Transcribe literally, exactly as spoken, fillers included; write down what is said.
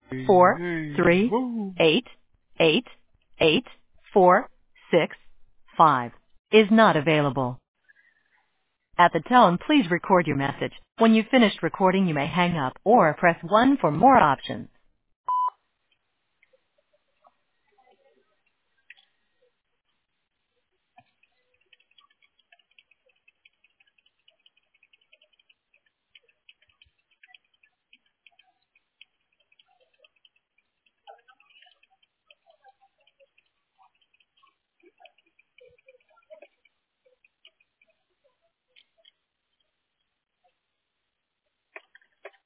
four three eight eight eight four six five is not available. At the tone, please record your message. When you've finished recording, you may hang up or press one for more options.